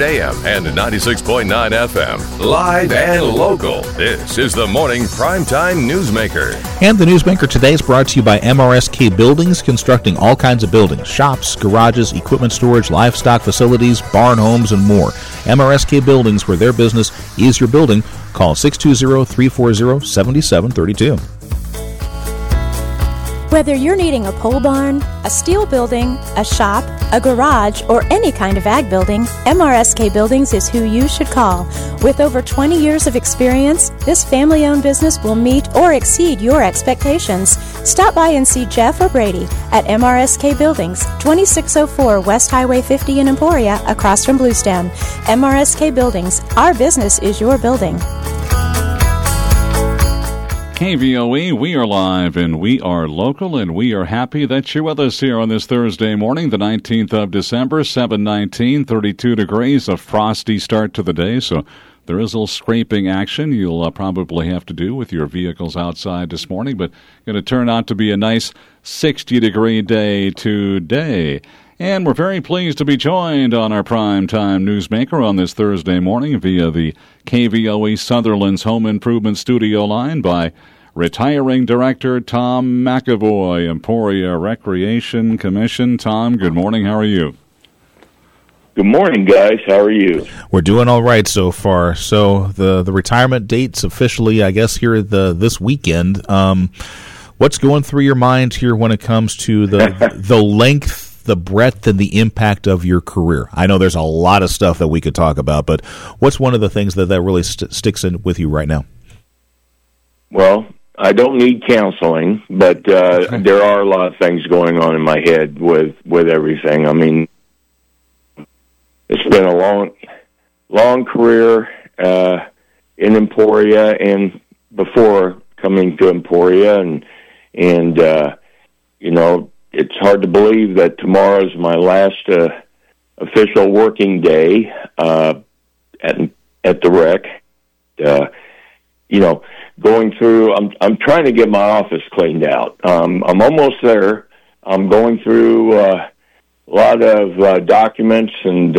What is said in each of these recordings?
600 AM and 96.9 FM. Live and local. This is the Morning Primetime Newsmaker. And the Newsmaker today is brought to you by MRSK Buildings, constructing all kinds of buildings, shops, garages, equipment storage, livestock facilities, barn homes, and more. MRSK Buildings, where their business is your building. Call 620-340-7732. Whether you're needing a pole barn, a steel building, a shop, a garage, or any kind of ag building, MRSK Buildings is who you should call. With over 20 years of experience, this family-owned business will meet or exceed your expectations. Stop by and see Jeff or Brady at MRSK Buildings, 2604 West Highway 50 in Emporia, across from Bluestem. MRSK Buildings, our business is your building. KVOE, we are live and we are local, and we are happy that you're with us here on this Thursday morning, the 19th of December, 7/19, 32 degrees, a frosty start to the day, so there is a little scraping action you'll probably have to do with your vehicles outside this morning, but going to turn out to be a nice 60-degree day today. And we're very pleased to be joined on our Primetime Newsmaker on this Thursday morning via the KVOE Sutherland's Home Improvement Studio line by retiring director Tom McAvoy, Emporia Recreation Commission. Tom, good morning. How are you? Good morning, guys. How are you? We're doing all right so far. So the retirement date's officially, I guess, here this weekend. What's going through your mind here when it comes to the length, the breadth, and the impact of your career? I know there's a lot of stuff that we could talk about, but what's one of the things that really sticks in with you right now? Well, I don't need counseling, but there are a lot of things going on in my head with everything. I mean, it's been a long career in Emporia and before coming to Emporia, and you know, it's hard to believe that tomorrow's my last official working day at the rec. You know, going through, I'm trying to get my office cleaned out. I'm almost there. I'm going through a lot of documents and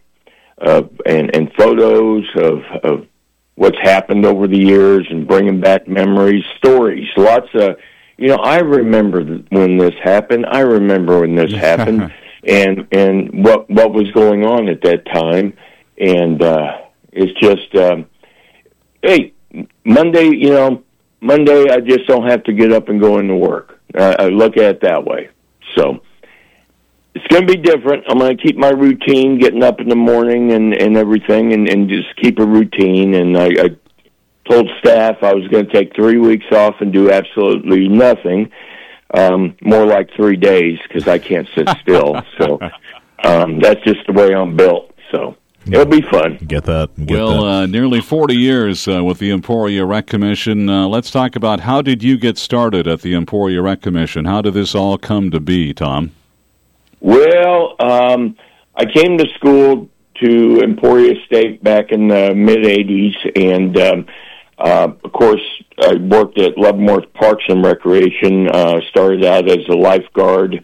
photos of what's happened over the years, and bringing back memories, stories, lots of. You know, I remember when this happened. I remember when this happened, and what was going on at that time. And it's just, hey, Monday. You know, Monday I just don't have to get up and go into work. I look at it that way. So it's going to be different. I'm going to keep my routine, getting up in the morning and everything, and just keep a routine. And I told staff I was going to take 3 weeks off and do absolutely nothing, more like 3 days, because I can't sit still. So that's just the way I'm built. So it'll be fun. Get that. Nearly 40 years with the Emporia Rec Commission. Let's talk about, how did you get started at the Emporia Rec Commission? How did this all come to be, Tom? Well, I came to school to Emporia State back in the mid-'80s, and of course, I worked at Leavenworth Parks and Recreation, started out as a lifeguard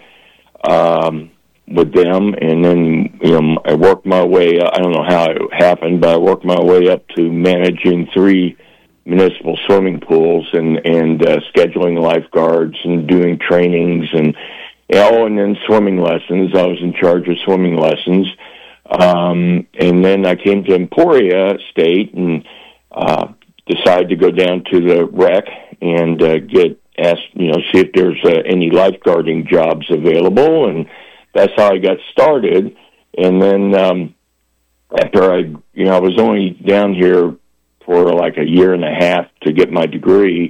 with them, and then, you know, I worked my way up. I don't know how it happened, but I worked my way up to managing 3 municipal swimming pools and scheduling lifeguards and doing trainings and then swimming lessons. I was in charge of swimming lessons. And then I came to Emporia State and decided to go down to the rec and get asked, you know, see if there's any lifeguarding jobs available, and that's how I got started. And then after I was only down here for like a year and a half to get my degree.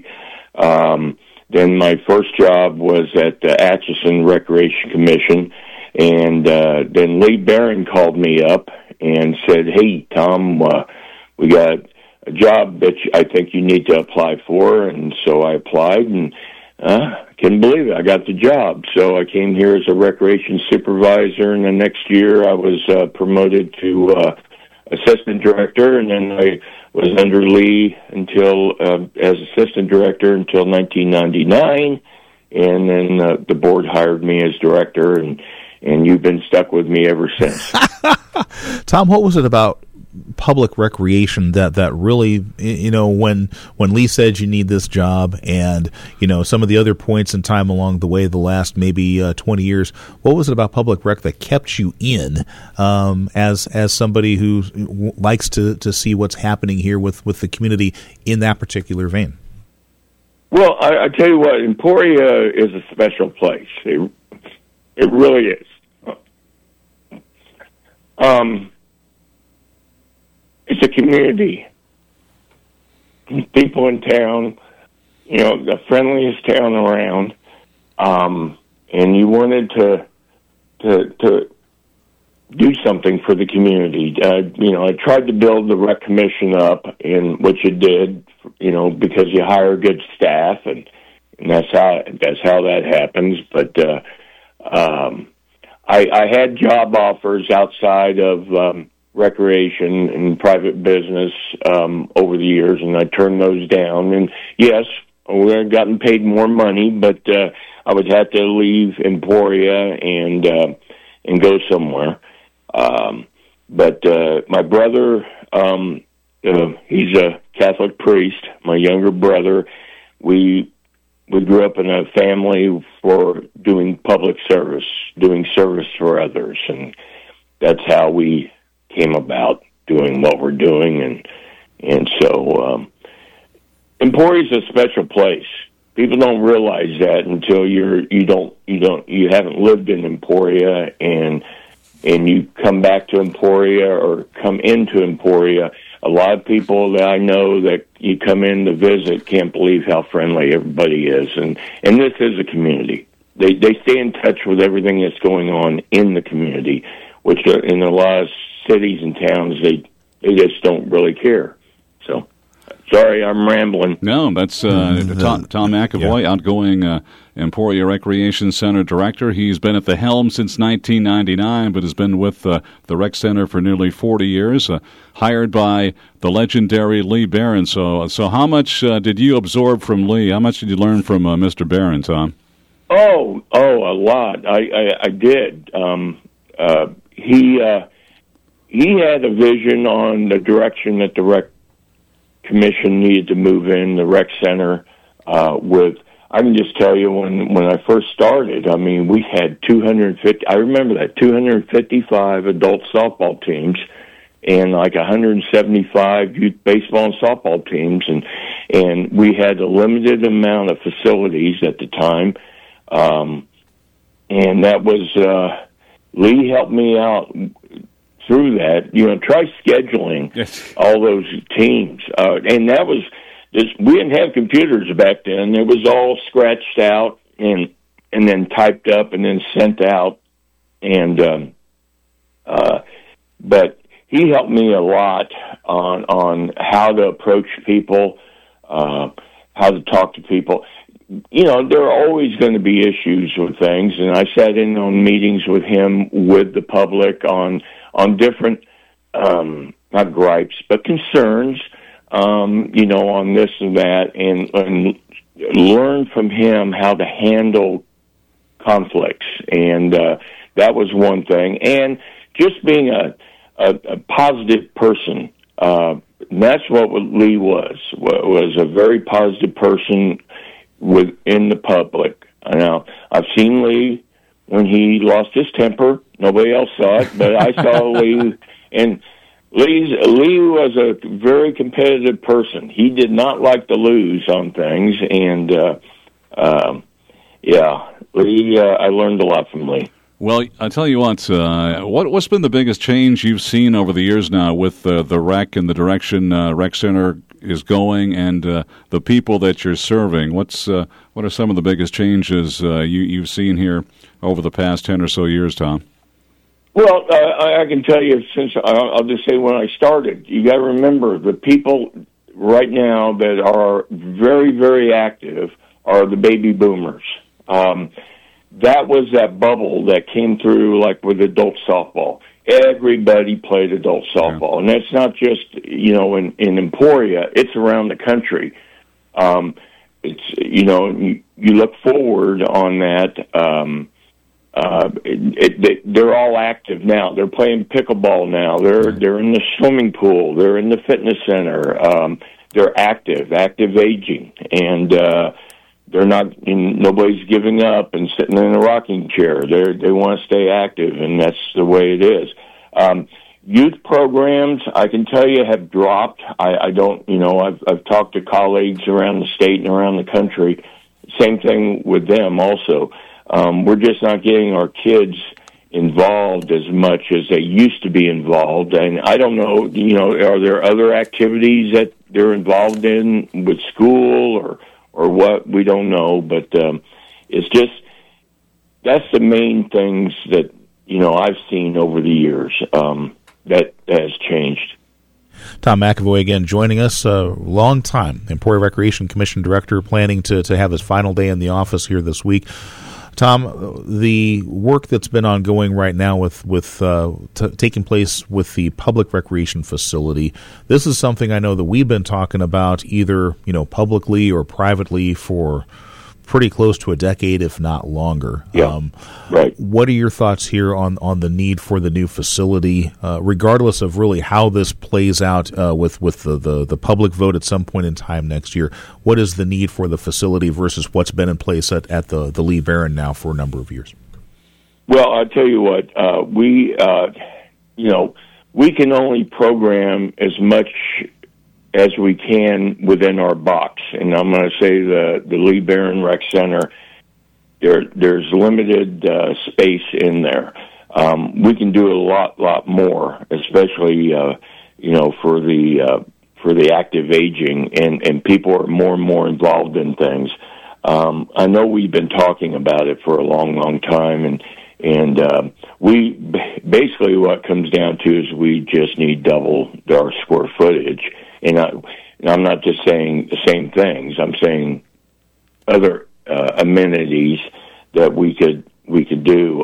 Then my first job was at the Atchison Recreation Commission, and then Lee Barron called me up and said, "Hey, Tom, we got a job that I think you need to apply for." And so I applied, and I couldn't believe it. I got the job. So I came here as a recreation supervisor, and the next year I was promoted to assistant director, and then I was under Lee until as assistant director until 1999, and then the board hired me as director, and and you've been stuck with me ever since. Tom, what was it about public recreation that really, when Lee said you need this job, and some of the other points in time along the way, the last maybe 20 years, what was it about public rec that kept you in as somebody who likes to see what's happening here with the community in that particular vein? Well, I tell you what, Emporia is a special place. It really is. It's a community. People in town, the friendliest town around, and you wanted to do something for the community. I tried to build the rec commission up, and which it did, because you hire good staff, and that's how that happens. But I had job offers outside of recreation and private business over the years, and I turned those down. And yes, we had gotten paid more money, but I would have to leave Emporia and go somewhere. But my brother, he's a Catholic priest. My younger brother, we grew up in a family for doing public service, doing service for others, and that's how we came about doing what we're doing. And so Emporia's a special place. People don't realize that until you haven't lived in Emporia and you come back to Emporia or come into Emporia. A lot of people that I know that you come in to visit can't believe how friendly everybody is, and this is a community. They stay in touch with everything that's going on in the community, which in a lot of cities and towns they just don't really care. So, sorry, I'm rambling. No, that's Tom McAvoy, outgoing Emporia Recreation Center director. He's been at the helm since 1999, but has been with the Rec Center for nearly 40 years, hired by the legendary Lee Barron. So how much did you absorb from Lee? How much did you learn from Mr. Barron, Tom? Oh, a lot. I did. He had a vision on the direction that the Rec Commission needed to move in, the Rec Center, I can just tell you when I first started, I mean, we had 255 adult softball teams and like 175 youth baseball and softball teams, and we had a limited amount of facilities at the time, and that was, Lee helped me out through that, try scheduling all those teams. And that was, we didn't have computers back then. It was all scratched out and then typed up and then sent out. And, but he helped me a lot on how to approach people, how to talk to people. There are always going to be issues with things, and I sat in on meetings with him, with the public on different, not gripes, but concerns, on this and that, and learn from him how to handle conflicts. And that was one thing. And just being a positive person, that's what Lee was a very positive person within the public. Now, I've seen Lee when he lost his temper. Nobody else saw it, but I saw Lee, and Lee was a very competitive person. He did not like to lose on things, and Lee, I learned a lot from Lee. Well, I tell you what's been the biggest change you've seen over the years now with the rec and the direction Rec Center is going, and the people that you're serving? What are some of the biggest changes you've seen here over the past 10 or so years, Tom? Well, I can tell you, since I'll just say when I started, you got to remember the people right now that are very, very active are the baby boomers. That was that bubble that came through, like with adult softball. Everybody played adult softball, and that's not just in Emporia; it's around the country. It's you look forward on that. they're all active now. They're playing pickleball now. They're in the swimming pool. They're in the fitness center. They're active aging, and they're not. Nobody's giving up and sitting in a rocking chair. They want to stay active, and that's the way it is. Youth programs, I can tell you, have dropped. I don't. I've talked to colleagues around the state and around the country. Same thing with them also. We're just not getting our kids involved as much as they used to be involved. And I don't know, are there other activities that they're involved in with school or what? We don't know. But it's just, that's the main things that, I've seen over the years that has changed. Tom McAvoy again joining us, a long time Emporia Recreation Commission Director, planning to have his final day in the office here this week. Tom, the work that's been ongoing right now with taking place with the public recreation facility, this is something I know that we've been talking about either publicly or privately for pretty close to a decade, if not longer. Yeah, right. What are your thoughts here on the need for the new facility, regardless of really how this plays out with the public vote at some point in time next year? What is the need for the facility versus what's been in place at the Lee Barron now for a number of years? Well, I'll tell you what, we can only program as much as we can within our box. And I'm going to say the Lee Barron Rec Center, there's limited space in there. We can do a lot more, especially for the active aging, and people are more and more involved in things. I know we've been talking about it for a long time, and we basically what it comes down to is we just need double our square footage. And I'm not just saying the same things. I'm saying other amenities that we could do.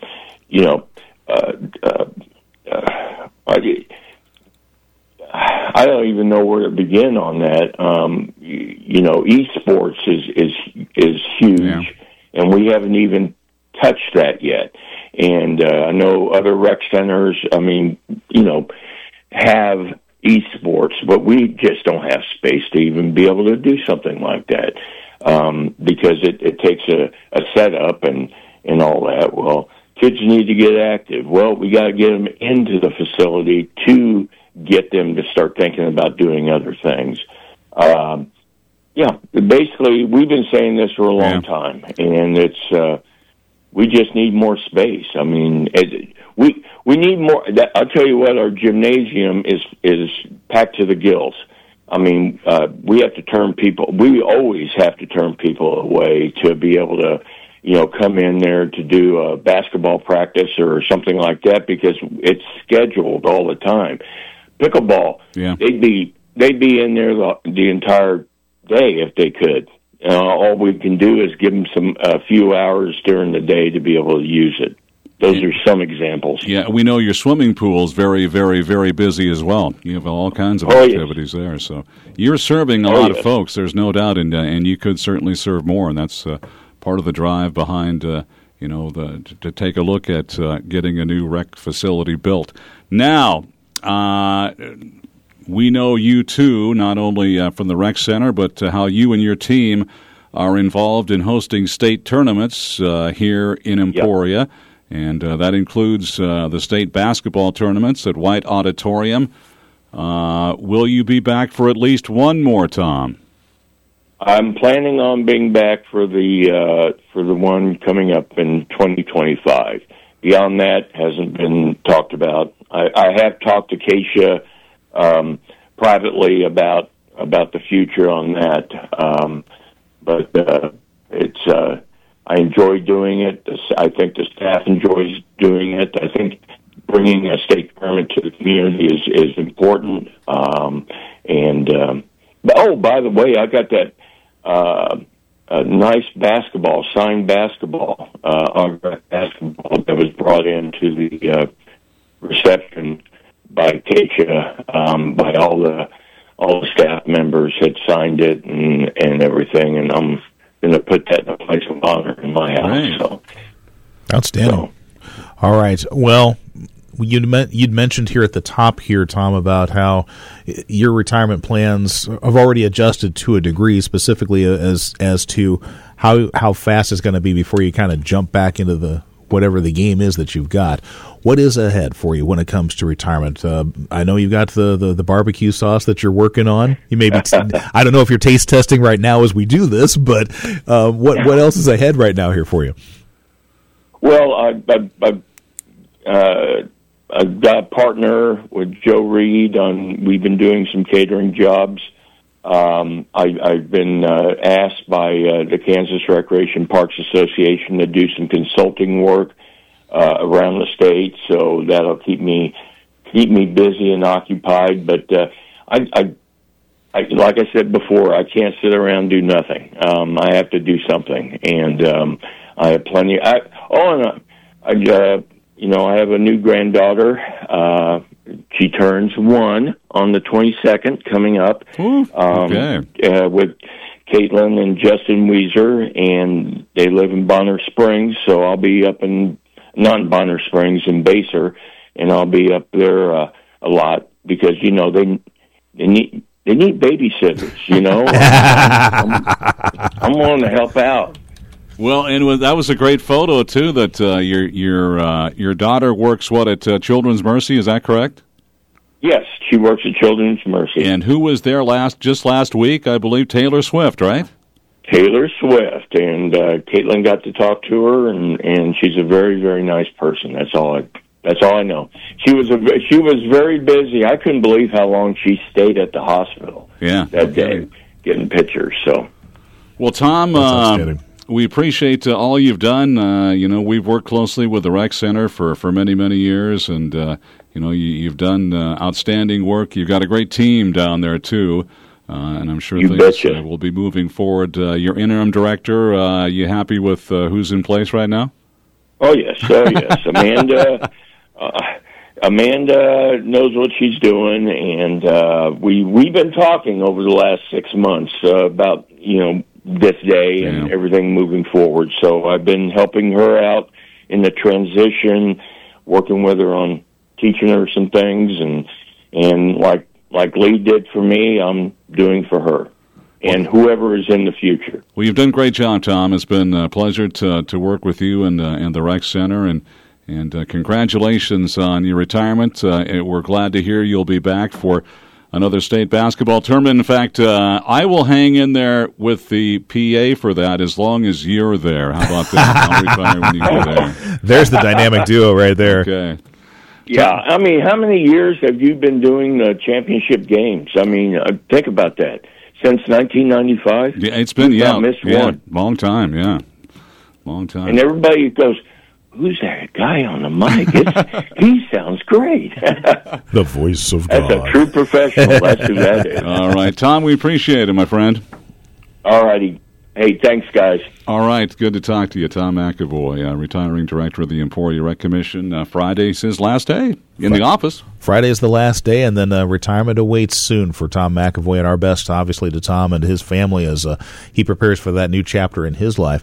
I don't even know where to begin on that. Esports is huge, and we haven't even touched that yet. And I know other rec centers, have esports, but we just don't have space to even be able to do something like that, because it takes a setup and all that. Well, kids need to get active. Well, we got to get them into the facility to get them to start thinking about doing other things. Basically, we've been saying this for a long time, and it's we just need more space. I mean, we need more. I'll tell you what, our gymnasium is packed to the gills. I mean, we always have to turn people away to be able to, come in there to do a basketball practice or something like that, because it's scheduled all the time. Pickleball, they'd be in there the entire day if they could. All we can do is give them a few hours during the day to be able to use it. Those are some examples. Yeah, we know your swimming pool is very, very, very busy as well. You have all kinds of activities there. So you're serving a lot of folks, there's no doubt, and you could certainly serve more, and that's part of the drive behind, to take a look at getting a new rec facility built. Now, we know you, too, not only from the rec center, but how you and your team are involved in hosting state tournaments here in Emporia. Yep. And that includes the state basketball tournaments at White Auditorium. Will you be back for at least one more, Tom? I'm planning on being back for the one coming up in 2025. Beyond that, hasn't been talked about. I have talked to Keisha privately about the future on that, but it's. I enjoy doing it. I think the staff enjoys doing it. I think bringing a state tournament to the community is important. By the way, I got that nice signed basketball, autographed basketball that was brought into the reception by Keisha. By all the staff members had signed it and everything, and I'm going to put that in a place of honor in my house. Right. So, Outstanding. All right. Well, you'd mentioned here at the top here, Tom, about how your retirement plans have already adjusted to a degree, specifically as to how fast it's going to be before you kind of jump back into the whatever the game is that you've got. What is ahead for you when it comes to retirement? I know you've got the barbecue sauce that you're working on. You may be I don't know if you're taste testing right now as we do this, but what else is ahead right now here for you? Well, I've got a partner with Joe Reed we've been doing some catering jobs. I've been asked by the Kansas Recreation Parks Association to do some consulting work around the state, so that'll keep me busy and occupied. But I like I said before, I can't sit around and do nothing. I have to do something, and I have plenty. I have a new granddaughter. She turns 1 on the 22nd coming up. Okay. With Caitlin and Justin Weezer, and they live in Bonner Springs, so I'll be up not in Bonner Springs, in Baser, and I'll be up there a lot because, they need babysitters, I'm willing to help out. Well, and that was a great photo too. That your daughter works at Children's Mercy. Is that correct? Yes, she works at Children's Mercy. And who was there just last week? I believe Taylor Swift, right? Taylor Swift, and Caitlin got to talk to her, and she's a very, very nice person. That's all I know. She was very busy. I couldn't believe how long she stayed at the hospital. That day, getting pictures. So, well, Tom. We appreciate all you've done. We've worked closely with the Rec Center for many, many years, and you've done outstanding work. You've got a great team down there too, and I'm sure things will be moving forward. Your interim director, you happy with who's in place right now? Oh yes, Amanda knows what she's doing, and we've been talking over the last 6 months about this day and everything moving forward. So I've been helping her out in the transition, working with her on teaching her some things, and like Lee did for me, I'm doing for her and whoever is in the future. Well, you've done a great job, Tom. It's been a pleasure to work with you and the Rec Center, and congratulations on your retirement. We're glad to hear you'll be back for another state basketball tournament. In fact, I will hang in there with the PA for that as long as you're there. How about that? I'll retire when you get there. There's the dynamic duo right there. Okay. Yeah, I mean, how many years have you been doing the championship games? I mean, think about that. Since 1995? Yeah, it's been, missed one. Long time, long time. And everybody goes, who's that guy on the mic? He sounds great. The voice of God. That's a true professional. That's who that is. All right, Tom, we appreciate it, my friend. All righty. Hey, thanks, guys. All right, good to talk to you. Tom McAvoy, retiring director of the Emporia Rec Commission. Friday's his last day in the office. Friday is the last day, and then retirement awaits soon for Tom McAvoy, and our best, obviously, to Tom and his family as he prepares for that new chapter in his life.